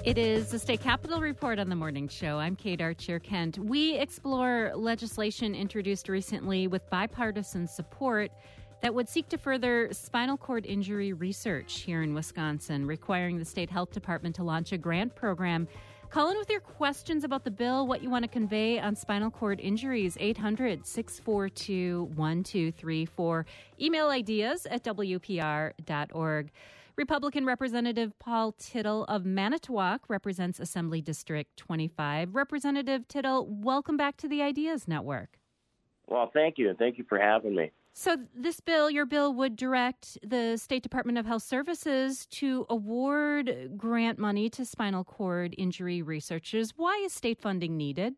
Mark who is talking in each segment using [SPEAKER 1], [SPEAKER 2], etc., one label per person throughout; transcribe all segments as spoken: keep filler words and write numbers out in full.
[SPEAKER 1] It is the State Capitol Report on the Morning Show. I'm Kate Archer-Kent. We explore legislation introduced recently with bipartisan support that would seek to further spinal cord injury research here in Wisconsin, requiring the state health department to launch a grant program. Call in with your questions about the bill, what you want to convey on spinal cord injuries, eight hundred, six four two, one two three four. Email ideas at w p r dot org. Republican Representative Paul Tittle of Manitowoc represents Assembly District twenty-five. Representative Tittle, welcome back to the Ideas Network.
[SPEAKER 2] Well, thank you, and thank you for having me.
[SPEAKER 1] So this bill, your bill, would direct the State Department of Health Services to award grant money to spinal cord injury researchers. Why is state funding needed?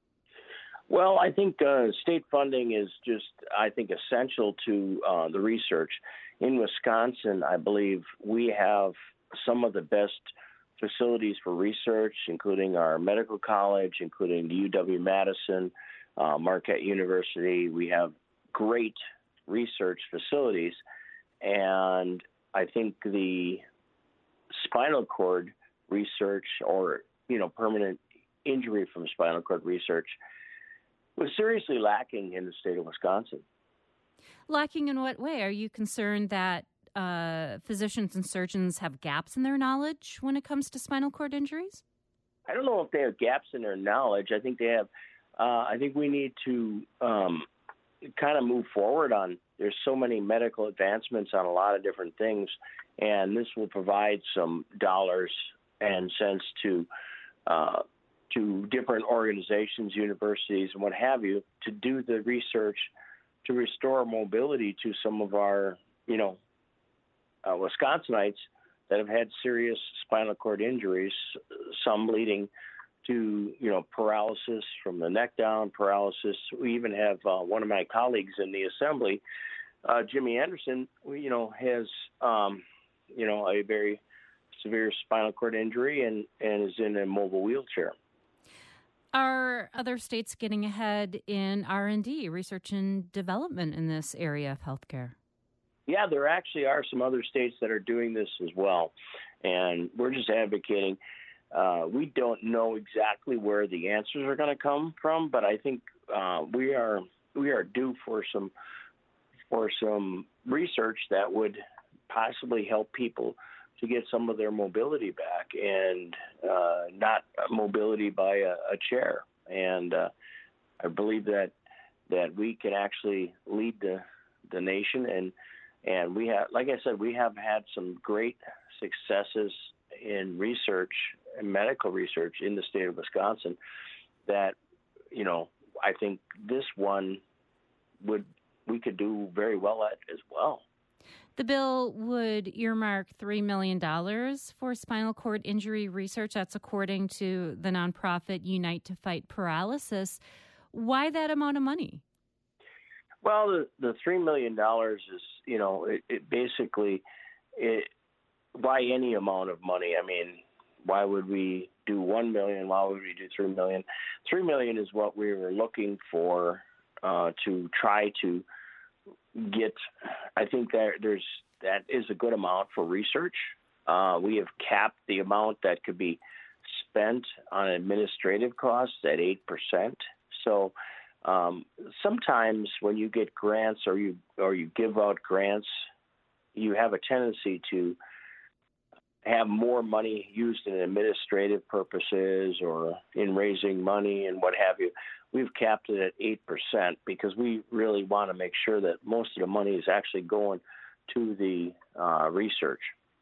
[SPEAKER 2] Well, I think uh, state funding is just, I think, essential to uh, the research. In Wisconsin, I believe we have some of the best facilities for research, including our medical college, including the U W-Madison, uh, Marquette University. We have great research facilities, and I think the spinal cord research, or, you know, permanent injury from spinal cord research, was seriously lacking in the state of Wisconsin.
[SPEAKER 1] Lacking in what way? Are you concerned that uh, physicians and surgeons have gaps in their knowledge when it comes to spinal cord injuries?
[SPEAKER 2] I don't know if they have gaps in their knowledge. I think they have. Uh, I think we need to um, kind of move forward on. There's so many medical advancements on a lot of different things, and this will provide some dollars and cents to uh, to different organizations, universities, and what have you, to do the research to restore mobility to some of our, you know, uh, Wisconsinites that have had serious spinal cord injuries, some leading to, you know, paralysis from the neck down, paralysis. We even have uh, one of my colleagues in the assembly, uh, Jimmy Anderson, you know, has, um, you know, a very severe spinal cord injury and, and is in a mobile wheelchair.
[SPEAKER 1] Are other states getting ahead in R and D, research and development in this area of healthcare?
[SPEAKER 2] Yeah, there actually are some other states that are doing this as well, and we're just advocating. Uh, we don't know exactly where the answers are going to come from, but I think uh, we are we are due for some for some research that would possibly help people to get some of their mobility back, and uh, not mobility by a, a chair. And uh, I believe that that we can actually lead the the nation, and and we have, like I said, we have had some great successes in research and medical research in the state of Wisconsin. That, you know, I think this one would we could do very well at as well.
[SPEAKER 1] The bill would earmark three million dollars for spinal cord injury research. That's according to the nonprofit Unite to Fight Paralysis. Why that amount of money?
[SPEAKER 2] Well, the, the three million dollars is, you know, it, it basically, it, why any amount of money? I mean, why would we do one million dollars? Why would we do three million dollars? three million dollars is what we were looking for uh, to try to get. I think that there's that is a good amount for research. Uh, we have capped the amount that could be spent on administrative costs at eight percent. So um, sometimes when you get grants or you or you give out grants, you have a tendency to have more money used in administrative purposes or in raising money and what have you. We've capped it at eight percent because we really want to make sure that most of the money is actually going to the uh, research.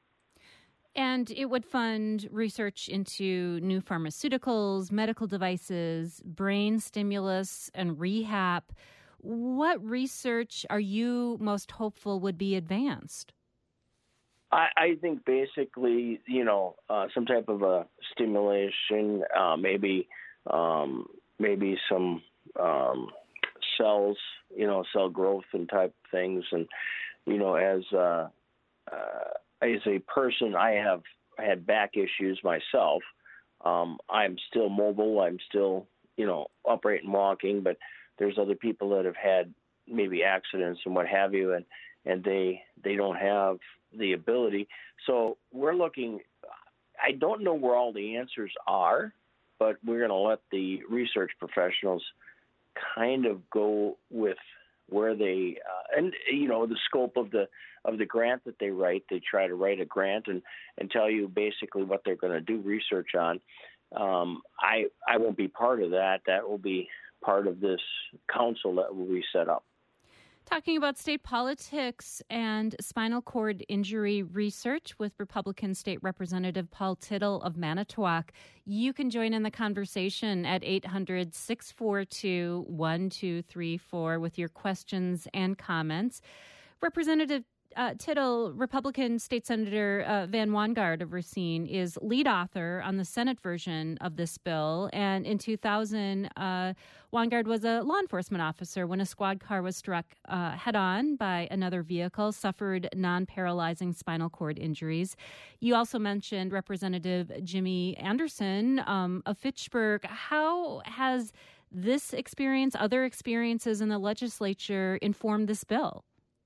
[SPEAKER 1] And it would fund research into new pharmaceuticals, medical devices, brain stimulus, and rehab. What research are you most hopeful would be advanced?
[SPEAKER 2] I, I think basically, you know, uh, some type of a stimulation, uh, maybe um, maybe some um, cells, you know, cell growth and type things. And, you know, as uh, uh, as a person, I have had back issues myself. Um, I'm still mobile. I'm still, you know, upright and walking, but there's other people that have had maybe accidents and what have you, and, and they they don't have the ability. So we're looking, I don't know where all the answers are, but we're going to let the research professionals kind of go with where they uh, and you know the scope of the of the grant that they write. They try to write a grant and, and tell you basically what they're going to do research on. Um, I I won't be part of that. That will be part of this council that will be set up.
[SPEAKER 1] Talking about state politics and spinal cord injury research with Republican State Representative Paul Tittle of Manitowoc. You can join in the conversation at eight hundred, six four two, one two three four with your questions and comments. Representative Uh, Tittle, Republican State Senator uh, Van Wangard of Racine, is lead author on the Senate version of this bill. And in two thousand, uh, Wangard was a law enforcement officer when a squad car was struck uh, head-on by another vehicle, suffered non-paralyzing spinal cord injuries. You also mentioned Representative Jimmy Anderson um, of Fitchburg. How has this experience, other experiences in the legislature, informed this bill?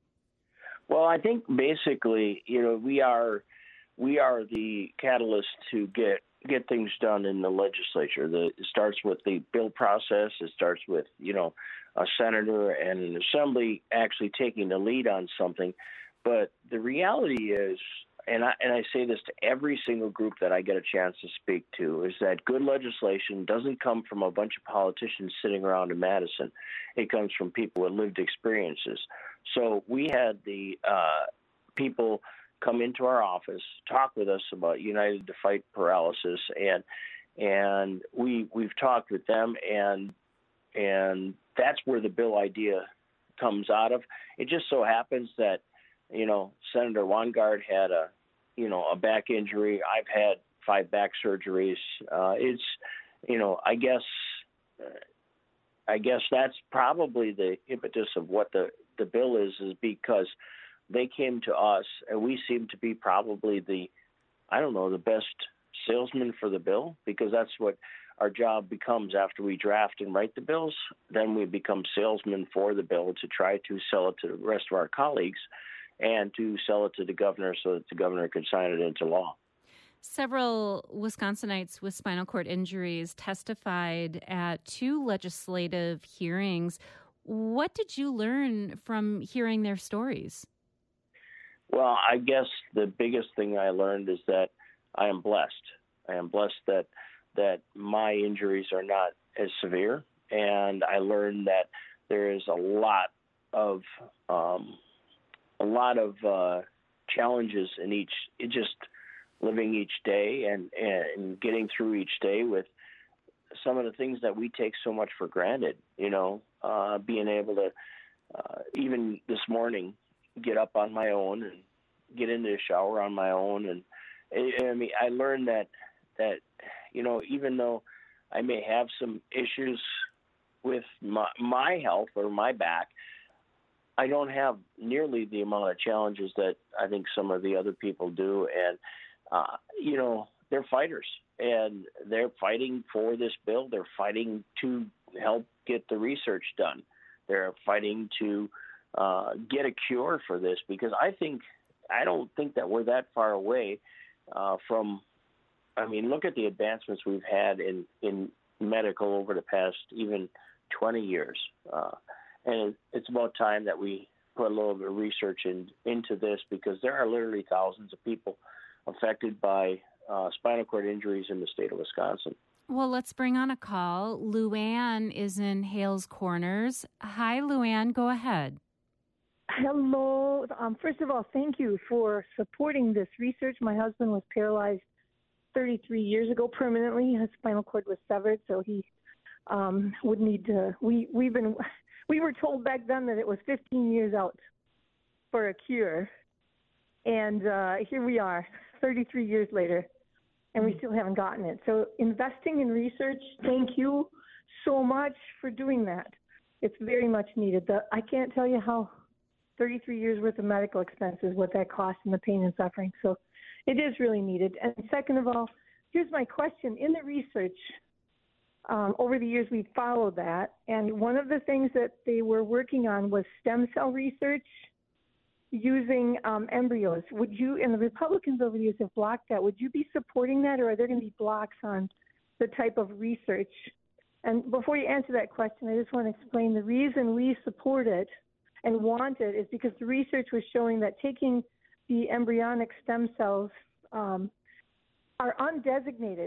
[SPEAKER 2] Well, I think basically, you know, we are we are the catalyst to get get things done in the legislature. The, it starts with the bill process. It starts with, you know, a senator and an assembly actually taking the lead on something. But the reality is, and I, and I say this to every single group that I get a chance to speak to, is that good legislation doesn't come from a bunch of politicians sitting around in Madison. It comes from people with lived experiences. So we had the uh, people come into our office, talk with us about United to Fight Paralysis, and and we we've talked with them, and and that's where the bill idea comes out of. It just so happens that, you know, Senator Wangard had a, you know, a back injury. I've had five back surgeries. Uh, it's, you know, I guess, uh, I guess that's probably the impetus of what the, the bill is, is because they came to us and we seem to be probably the, I don't know, the best salesman for the bill, because that's what our job becomes after we draft and write the bills. Then we become salesmen for the bill to try to sell it to the rest of our colleagues and to sell it to the governor so that the governor can sign it into law.
[SPEAKER 1] Several Wisconsinites with spinal cord injuries testified at two legislative hearings. What did you learn from hearing their stories?
[SPEAKER 2] Well, I guess the biggest thing I learned is that I am blessed. I am blessed that that my injuries are not as severe, and I learned that there is a lot of um, a lot of uh, challenges in each, it just living each day and, and getting through each day with some of the things that we take so much for granted, you know, uh, being able to, uh, even this morning, get up on my own and get into the shower on my own. And I, I mean, I learned that, that, you know, even though I may have some issues with my, my health or my back, I don't have nearly the amount of challenges that I think some of the other people do. And, uh, you know, they're fighters, and they're fighting for this bill. They're fighting to help get the research done. They're fighting to uh, get a cure for this, because I think, I don't think that we're that far away uh, from, I mean, look at the advancements we've had in, in medical over the past even twenty years. Uh, and it's about time that we put a little bit of research in, into this, because there are literally thousands of people affected by uh, spinal cord injuries in the state of Wisconsin.
[SPEAKER 1] Well, let's bring on a call. Luann is in Hales Corners. Hi, Luann. Go ahead.
[SPEAKER 3] Hello. Um, first of all, thank you for supporting this research. My husband was paralyzed thirty-three years ago permanently. His spinal cord was severed, so he um, would need to. We we've been we were told back then that it was fifteen years out for a cure, and uh, here we are, thirty-three years later, and we still haven't gotten it. So investing in research, thank you so much for doing that. It's very much needed. The, I can't tell you how thirty-three years worth of medical expenses, what that costs, and the pain and suffering. So it is really needed. And second of all, here's my question. In the research, um, over the years we followed that, and one of the things that they were working on was stem cell research using um, embryos. Would you, and the Republicans over the years have blocked that, would you be supporting that, or are there going to be blocks on the type of research? And before you answer that question, I just want to explain the reason we support it and want it is because the research was showing that taking the embryonic stem cells um, are undesignated.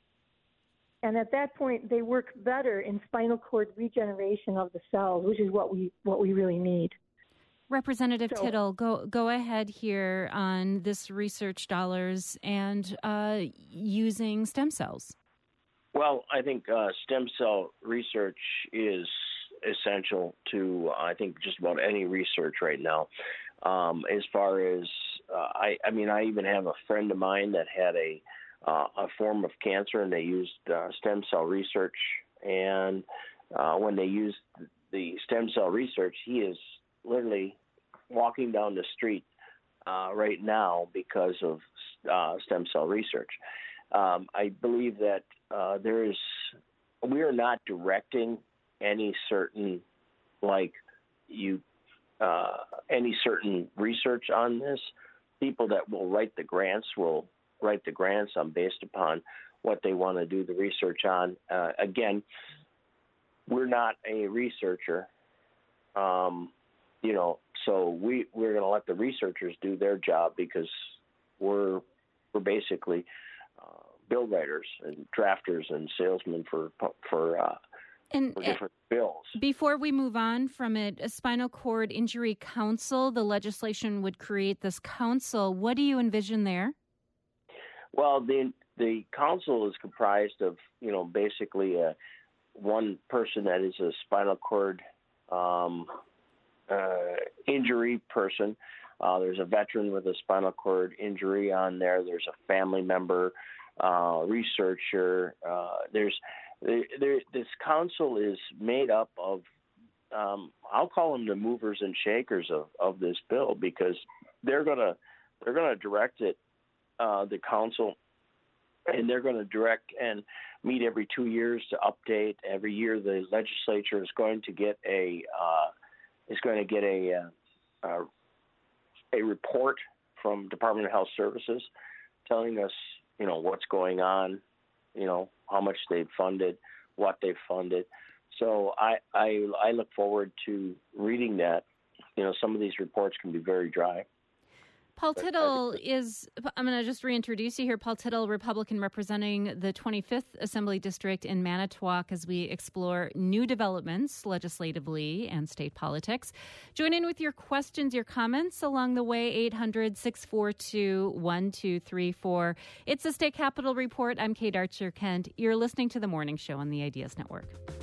[SPEAKER 3] And at that point, they work better in spinal cord regeneration of the cells, which is what we what we really need.
[SPEAKER 1] Representative
[SPEAKER 3] So,
[SPEAKER 1] Tittle, go go ahead here on this research dollars and uh, using stem cells.
[SPEAKER 2] Well, I think uh, stem cell research is essential to, I think, just about any research right now. Um, as far as, uh, I, I mean, I even have a friend of mine that had a Uh, a form of cancer, and they used uh, stem cell research. And uh, when they used the stem cell research, he is literally walking down the street uh, right now because of uh, stem cell research. Um, I believe that uh, there is, we are not directing any certain, like you, uh, any certain research on this. People that will write the grants will write the grants on based upon what they want to do the research on. Uh, again, we're not a researcher, um, you know, so we, we're going to let the researchers do their job because we're we're basically uh, bill writers and drafters and salesmen for for, uh,
[SPEAKER 1] and,
[SPEAKER 2] for different uh, bills.
[SPEAKER 1] Before we move on from it, a Spinal Cord Injury Council, the legislation would create this council. What do you envision there?
[SPEAKER 2] Well, the the council is comprised of, you know, basically a, one person that is a spinal cord um, uh, injury person. Uh, there's a veteran with a spinal cord injury on there. There's a family member, uh, researcher. Uh, there's there, this council is made up of, um, I'll call them the movers and shakers of, of this bill, because they're gonna they're gonna direct it. Uh, the council, and they're going to direct and meet every two years to update. Every year, the legislature is going to get a uh, is going to get a uh, a report from Department of Health Services telling us, you know, what's going on, you know, how much they've funded, what they've funded. So I I, I look forward to reading that. You know, some of these reports can be very dry.
[SPEAKER 1] Paul Tittle is, I'm going to just reintroduce you here, Paul Tittle, Republican representing the twenty-fifth Assembly District in Manitowoc as we explore new developments legislatively and state politics. Join in with your questions, your comments along the way, eight hundred, six four two, one two three four. It's the State Capitol Report. I'm Kate Archer-Kent. You're listening to The Morning Show on the Ideas Network.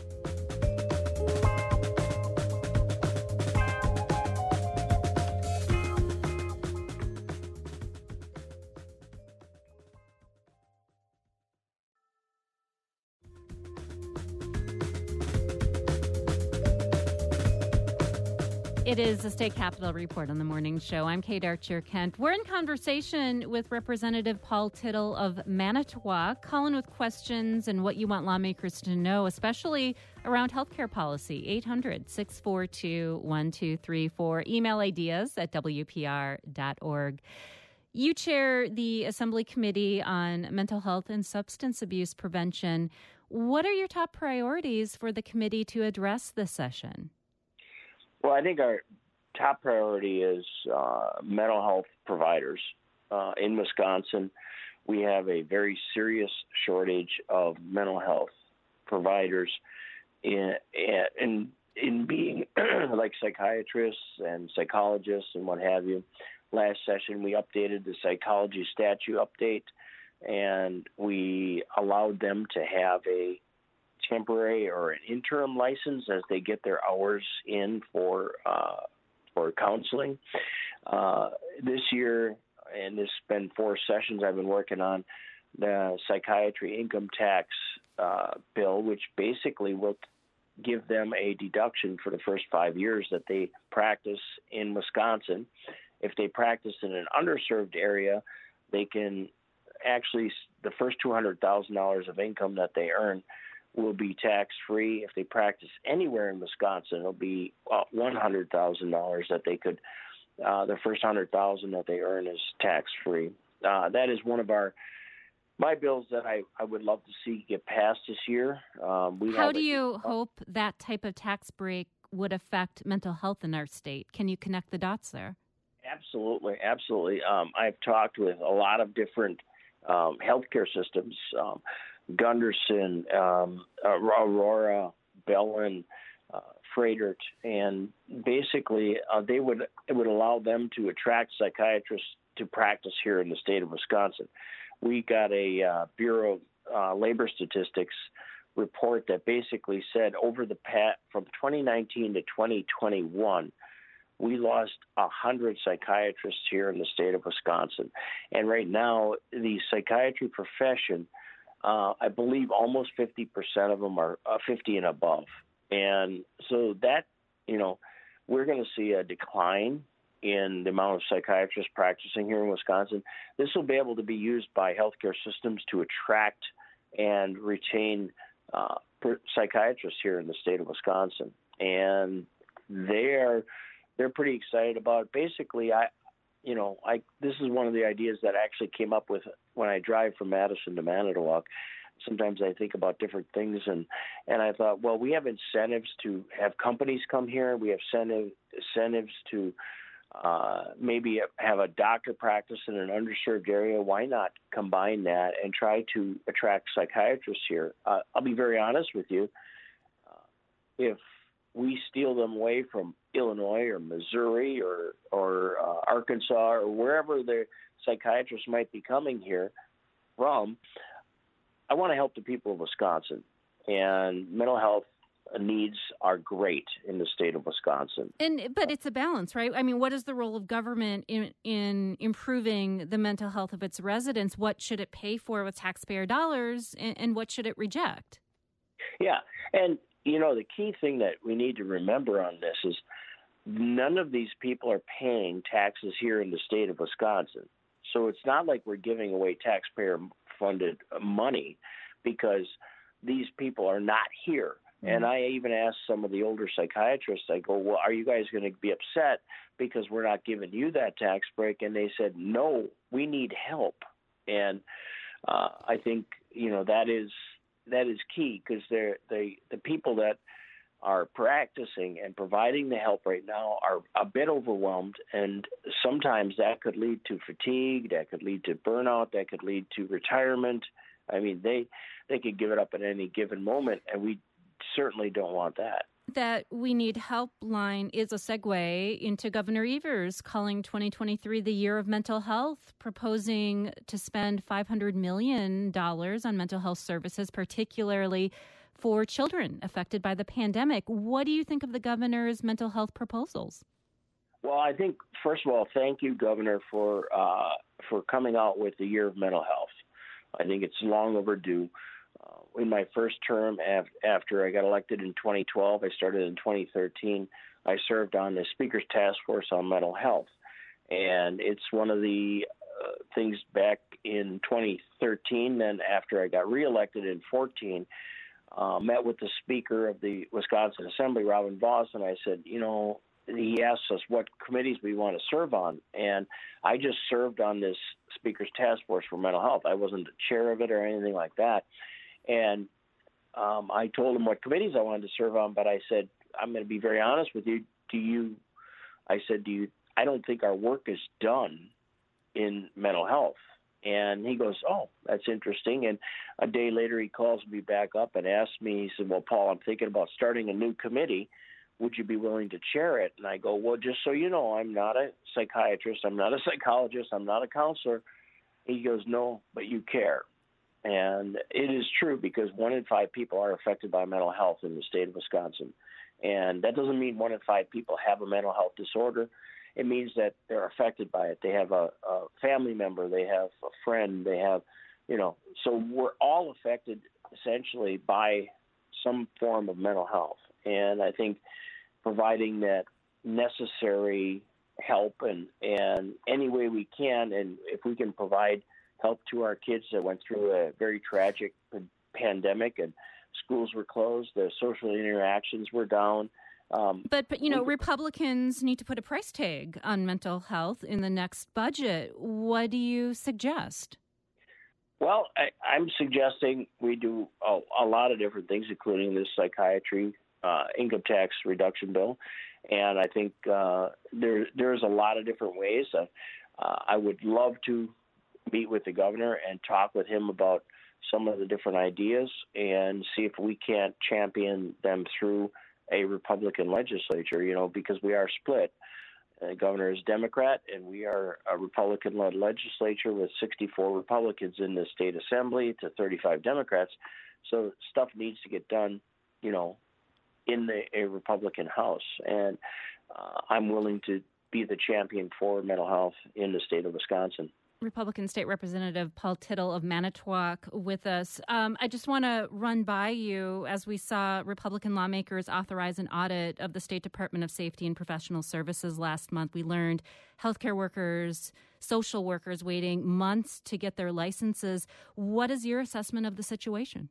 [SPEAKER 1] It is the State Capitol Report on the Morning Show. I'm Kate Archer-Kent. We're in conversation with Representative Paul Tittle of Manitowoc, calling with questions and what you want lawmakers to know, especially around healthcare policy. eight hundred, six four two, one two three four. Email ideas at w p r dot org. You chair the Assembly Committee on Mental Health and Substance Abuse Prevention. What are your top priorities for the committee to address this session?
[SPEAKER 2] Well, I think our top priority is uh, mental health providers. Uh, in Wisconsin, we have a very serious shortage of mental health providers in, in, in being like psychiatrists and psychologists and what have you. Last session, we updated the psychology statute update, and we allowed them to have a temporary or an interim license as they get their hours in for uh, for counseling. Uh, this year, and this has been four sessions I've been working on, the psychiatry income tax uh, bill, which basically will give them a deduction for the first five years that they practice in Wisconsin. If they practice in an underserved area, they can actually, the first two hundred thousand dollars of income that they earn will be tax-free. If they practice anywhere in Wisconsin, it'll be uh, one hundred thousand dollars that they could uh, the first hundred thousand that they earn is tax free. Uh, that is one of our my bills that I, I would love to see get passed this year. Um, we
[SPEAKER 1] How
[SPEAKER 2] have
[SPEAKER 1] do
[SPEAKER 2] a,
[SPEAKER 1] you hope that type of tax break would affect mental health in our state? Can you connect the dots there?
[SPEAKER 2] Absolutely, absolutely. Um, I've talked with a lot of different um, healthcare systems, um, Gunderson, um, Aurora, Bellin, uh, Fredert, and basically uh, they would it would allow them to attract psychiatrists to practice here in the state of Wisconsin. We got a uh, Bureau of uh, Labor Statistics report that basically said over the pat from twenty nineteen to twenty twenty-one, we lost one hundred psychiatrists here in the state of Wisconsin. And right now, the psychiatry profession, uh, I believe almost fifty percent of them are uh, fifty and above. And so that, you know, we're going to see a decline in the amount of psychiatrists practicing here in Wisconsin. This will be able to be used by healthcare systems to attract and retain uh, psychiatrists here in the state of Wisconsin. And they're they're pretty excited about it. Basically, I, you know, I this is one of the ideas that I actually came up with when I drive from Madison to Manitowoc. Sometimes I think about different things, and, and I thought, well, we have incentives to have companies come here. We have incentive, incentives to uh, maybe have a doctor practice in an underserved area. Why not combine that and try to attract psychiatrists here? Uh, I'll be very honest with you. Uh, if we steal them away from Illinois or Missouri or, or uh, Arkansas or wherever the psychiatrists might be coming here from, I want to help the people of Wisconsin, and mental health needs are great in the state of Wisconsin.
[SPEAKER 1] And but it's a balance, right? I mean, what is the role of government in in improving the mental health of its residents? What should it pay for with taxpayer dollars, and, and what should it reject?
[SPEAKER 2] Yeah, and you know the key thing that we need to remember on this is none of these people are paying taxes here in the state of Wisconsin, so it's not like we're giving away taxpayer funded money because these people are not here. Mm-hmm. And I even asked some of the older psychiatrists, I go, well, are you guys going to be upset because we're not giving you that tax break? And they said, no, we need help. And uh, I think, you know, that is that is key because they're they the people that are practicing and providing the help right now are a bit overwhelmed, and sometimes that could lead to fatigue, that could lead to burnout, that could lead to retirement. I mean, they they could give it up at any given moment, and we certainly don't want that.
[SPEAKER 1] That we need help line is a segue into Governor Evers calling twenty twenty-three the year of mental health, proposing to spend five hundred million dollars on mental health services, particularly for children affected by the pandemic. What do you think of the governor's mental health proposals?
[SPEAKER 2] Well, I think, first of all, thank you, Governor, for uh, for coming out with the year of mental health. I think it's long overdue. Uh, in my first term af- after I got elected in twenty twelve, I started in twenty thirteen, I served on the Speaker's Task Force on Mental Health. And it's one of the uh, things back in twenty thirteen, then after I got reelected in fourteen, Uh, met with the Speaker of the Wisconsin Assembly, Robin Vos, and I said, you know, he asked us what committees we want to serve on, and I just served on this Speaker's Task Force for Mental Health. I wasn't the chair of it or anything like that, and um, I told him what committees I wanted to serve on, but I said, I'm going to be very honest with you. Do you, I said, do you, I don't think our work is done in mental health. And he goes, oh, that's interesting. And a day later, he calls me back up and asks me, he said, well, Paul, I'm thinking about starting a new committee. Would you be willing to chair it? And I go, well, just so you know, I'm not a psychiatrist. I'm not a psychologist. I'm not a counselor. He goes, no, but you care. And it is true because one in five people are affected by mental health in the state of Wisconsin. And that doesn't mean one in five people have a mental health disorder. It means that they're affected by it. They have a, a family member, they have a friend, they have, you know, so we're all affected essentially by some form of mental health. And I think providing that necessary help and, and any way we can, and if we can provide help to our kids that went through a very tragic pandemic and schools were closed, the social interactions were down, Um,
[SPEAKER 1] but, but, you know, Republicans need to put a price tag on mental health in the next budget. What do you suggest?
[SPEAKER 2] Well, I, I'm suggesting we do a, a lot of different things, including this psychiatry uh, income tax reduction bill. And I think uh, there there's a lot of different ways. Uh, uh, I would love to meet with the governor and talk with him about some of the different ideas and see if we can't champion them through a Republican legislature, you know, because we are split. The governor is Democrat, and we are a Republican-led legislature with sixty-four Republicans in the state assembly to thirty-five Democrats. So stuff needs to get done, you know, in the, a Republican House. And uh, I'm willing to be the champion for mental health in the state of Wisconsin.
[SPEAKER 1] Republican State Representative Paul Tittle of Manitowoc with us. Um, I just want to run by you, as we saw Republican lawmakers authorize an audit of the State Department of Safety and Professional Services last month. We learned healthcare workers, social workers waiting months to get their licenses. What is your assessment of the situation?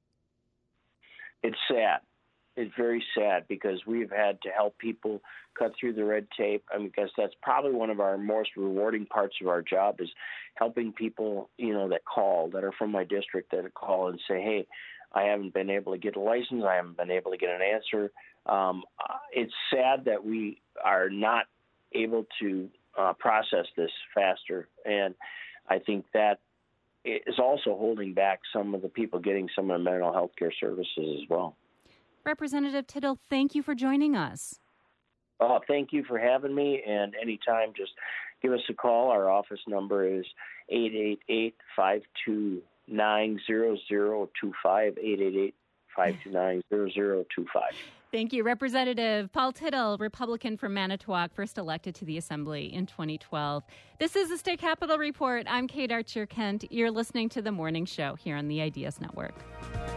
[SPEAKER 2] It's sad. It's very sad because we've had to help people cut through the red tape. I mean, because that's probably one of our most rewarding parts of our job is helping people, you know, that call, that are from my district, that call and say, hey, I haven't been able to get a license. I haven't been able to get an answer. Um, it's sad that we are not able to uh, process this faster. And I think that is also holding back some of the people getting some of the mental health care services as well.
[SPEAKER 1] Representative Tittle, thank you for joining us.
[SPEAKER 2] Uh, thank you for having me, and anytime, just give us a call. Our office number is eight eight eight, five two nine, zero zero two five, eight eight eight, five two nine, zero zero two five.
[SPEAKER 1] Thank you. Representative Paul Tittle, Republican from Manitowoc, first elected to the Assembly in twenty twelve. This is the State Capitol Report. I'm Kate Archer-Kent. You're listening to The Morning Show here on the Ideas Network.